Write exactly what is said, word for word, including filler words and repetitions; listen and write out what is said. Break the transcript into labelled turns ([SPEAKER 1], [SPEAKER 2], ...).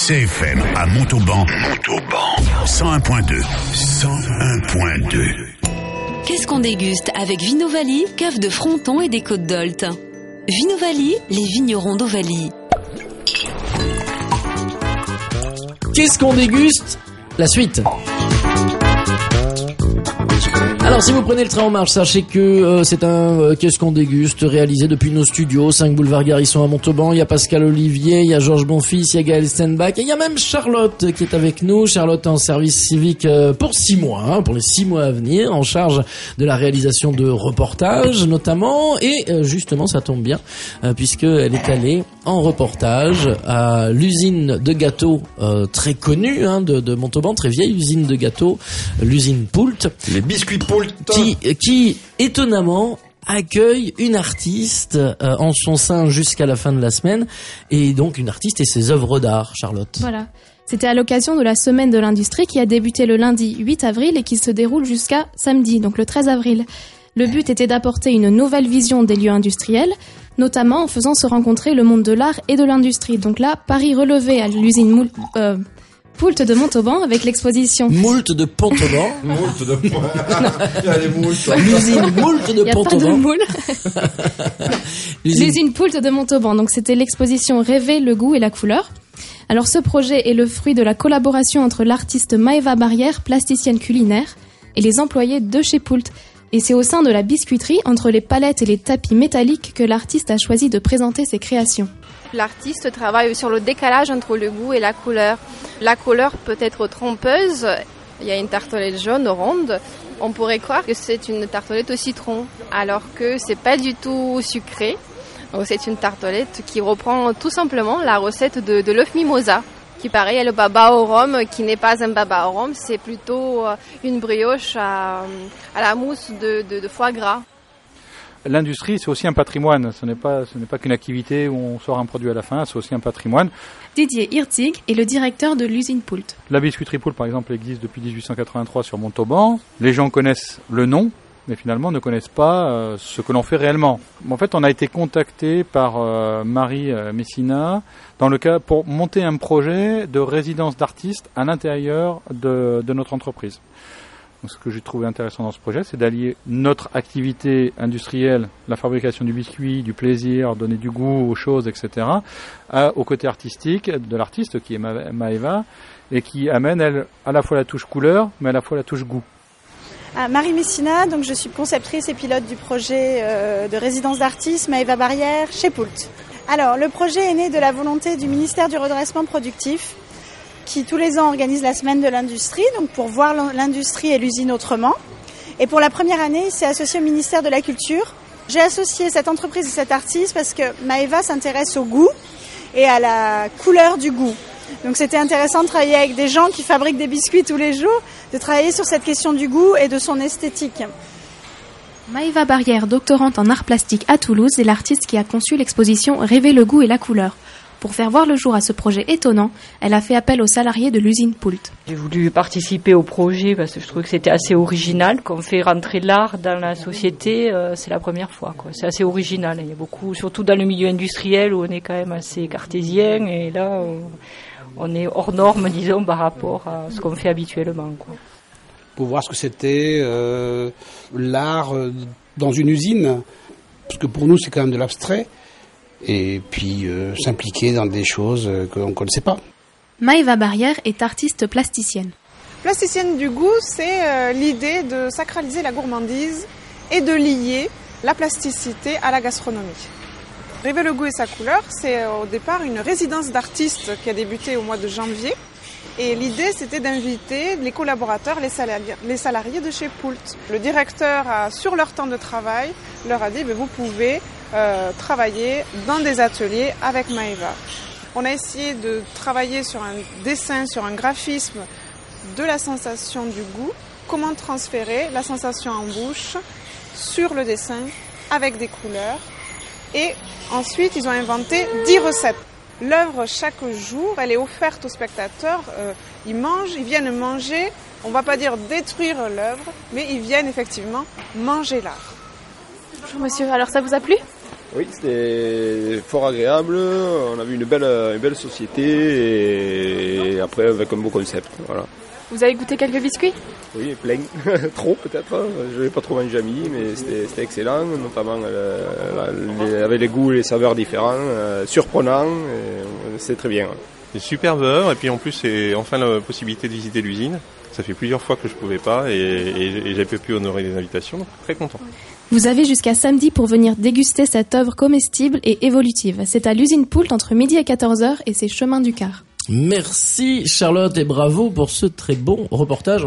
[SPEAKER 1] C F M à Montauban. Montauban. cent un point deux. cent un point deux.
[SPEAKER 2] Qu'est-ce qu'on déguste avec Vinovali, cave de Fronton et des Côtes d'Olt. Vinovali, les vignerons d'Ovalie.
[SPEAKER 3] Qu'est-ce qu'on déguste ? La suite. Alors si vous prenez le train en marche, sachez que euh, c'est un euh, Qu'est-ce qu'on déguste réalisé depuis nos studios, cinq boulevard Garisson à Montauban. Il y a Pascal Olivier, il y a Georges Bonfils, il y a Gaël Stenbach et il y a même Charlotte qui est avec nous. Charlotte en service civique euh, pour six mois, hein, pour les six mois à venir, en charge de la réalisation de reportages notamment. Et euh, justement ça tombe bien euh, puisqu'elle est allée en reportage à l'usine de gâteaux euh, très connue hein, de, de Montauban, très vieille usine de gâteaux, l'usine Poult.
[SPEAKER 4] Les biscuits Poult.
[SPEAKER 3] Qui, qui étonnamment accueille une artiste euh, en son sein jusqu'à la fin de la semaine, et donc une artiste et ses œuvres d'art, Charlotte.
[SPEAKER 5] Voilà. C'était à l'occasion de la semaine de l'industrie qui a débuté le lundi huit avril et qui se déroule jusqu'à samedi, donc le treize avril. Le but était d'apporter une nouvelle vision des lieux industriels, notamment en faisant se rencontrer le monde de l'art et de l'industrie. Donc là, Paris relevé à l'usine Moult, euh, Poult de Montauban avec l'exposition
[SPEAKER 3] Moult de Montauban.
[SPEAKER 4] Moult de Il y a les moultes.
[SPEAKER 3] L'usine Moult de
[SPEAKER 5] Il n'y a pas de
[SPEAKER 3] Montauban.
[SPEAKER 5] moule.
[SPEAKER 3] L'usine...
[SPEAKER 5] L'usine Poult de Montauban. Donc c'était l'exposition Rêver le goût et la couleur. Alors ce projet est le fruit de la collaboration entre l'artiste Maëva Barrière, plasticienne culinaire, et les employés de chez Poult. Et c'est au sein de la biscuiterie, entre les palettes et les tapis métalliques, que l'artiste a choisi de présenter ses créations.
[SPEAKER 6] L'artiste travaille sur le décalage entre le goût et la couleur. La couleur peut être trompeuse. Il y a une tartelette jaune ronde. On pourrait croire que c'est une tartelette au citron, alors que c'est pas du tout sucré. Donc c'est une tartelette qui reprend tout simplement la recette de, de l'œuf mimosa, qui pareil est le baba au rhum, qui n'est pas un baba au rhum, c'est plutôt une brioche à, à la mousse de, de, de foie gras.
[SPEAKER 7] L'industrie, c'est aussi un patrimoine. Ce n'est pas, ce n'est pas qu'une activité où on sort un produit à la fin, c'est aussi un patrimoine.
[SPEAKER 5] Didier Hirtig est le directeur de l'usine Poult.
[SPEAKER 7] La biscuiterie Poult, par exemple, existe depuis dix-huit cent quatre-vingt-trois sur Montauban. Les gens connaissent le nom, mais finalement ne connaissent pas euh, ce que l'on fait réellement. En fait, on a été contacté par euh, Marie euh, Messina dans le cas pour monter un projet de résidence d'artistes à l'intérieur de, de notre entreprise. Donc, ce que j'ai trouvé intéressant dans ce projet, c'est d'allier notre activité industrielle, la fabrication du biscuit, du plaisir, donner du goût aux choses, et cetera, à, au côté artistique de l'artiste qui est Ma- Maëva et qui amène, elle, à la fois la touche couleur, mais à la fois la touche goût.
[SPEAKER 8] Ah, Marie Messina, donc je suis conceptrice et pilote du projet euh, de résidence d'artistes Maëva Barrière chez Poult. Alors, le projet est né de la volonté du ministère du redressement productif qui tous les ans organise la semaine de l'industrie, donc pour voir l'industrie et l'usine autrement. Et pour la première année, il s'est associé au ministère de la Culture. J'ai associé cette entreprise et cet artiste parce que Maëva s'intéresse au goût et à la couleur du goût. Donc c'était intéressant de travailler avec des gens qui fabriquent des biscuits tous les jours, de travailler sur cette question du goût et de son esthétique.
[SPEAKER 5] Maëva Barrière, doctorante en art plastique à Toulouse, est l'artiste qui a conçu l'exposition Rêver le goût et la couleur. Pour faire voir le jour à ce projet étonnant, elle a fait appel aux salariés de l'usine Poult.
[SPEAKER 9] J'ai voulu participer au projet parce que je trouvais que c'était assez original. Qu'on fait rentrer l'art dans la société, euh, c'est la première fois, quoi. C'est assez original. Il y a beaucoup, surtout dans le milieu industriel où on est quand même assez cartésien. Et là, on, on est hors norme, disons, par rapport à ce qu'on fait habituellement, quoi.
[SPEAKER 10] Pour voir ce que c'était euh, l'art dans une usine. Parce que pour nous, c'est quand même de l'abstrait. Et puis euh, s'impliquer dans des choses euh, qu'on ne connaissait pas.
[SPEAKER 5] Maëva Barrière est artiste plasticienne.
[SPEAKER 11] Plasticienne du goût, c'est euh, l'idée de sacraliser la gourmandise et de lier la plasticité à la gastronomie. Rêver le goût et sa couleur, c'est euh, au départ une résidence d'artistes qui a débuté au mois de janvier. Et l'idée, c'était d'inviter les collaborateurs, les salariés, les salariés de chez Poult. Le directeur, a, sur leur temps de travail, leur a dit ben, « vous pouvez euh, travailler dans des ateliers avec Maëva ». On a essayé de travailler sur un dessin, sur un graphisme de la sensation du goût, comment transférer la sensation en bouche sur le dessin avec des couleurs. Et ensuite, ils ont inventé dix recettes. L'œuvre, chaque jour, elle est offerte aux spectateurs. Euh, ils mangent, ils viennent manger. On ne va pas dire détruire l'œuvre, mais ils viennent effectivement manger l'art.
[SPEAKER 5] Bonjour monsieur, alors ça vous a plu ?
[SPEAKER 12] Oui, c'était fort agréable. On a vu une belle, une belle société et après avec un beau concept. Voilà.
[SPEAKER 13] Vous avez goûté quelques biscuits ?
[SPEAKER 12] Oui, plein. Trop peut-être. Je n'ai pas trop mangé à midi, mais c'était, c'était excellent, notamment euh, les, avec les goûts et les saveurs différents, euh, surprenants, et c'est très bien.
[SPEAKER 14] C'est super beurre, et puis en plus c'est enfin la possibilité de visiter l'usine. Ça fait plusieurs fois que je ne pouvais pas, et, et, et j'ai pu honorer les invitations, donc très content.
[SPEAKER 5] Vous avez jusqu'à samedi pour venir déguster cette œuvre comestible et évolutive. C'est à l'usine Poult entre midi et quatorze heures et c'est chemin du Car.
[SPEAKER 3] Merci Charlotte et bravo pour ce très bon reportage.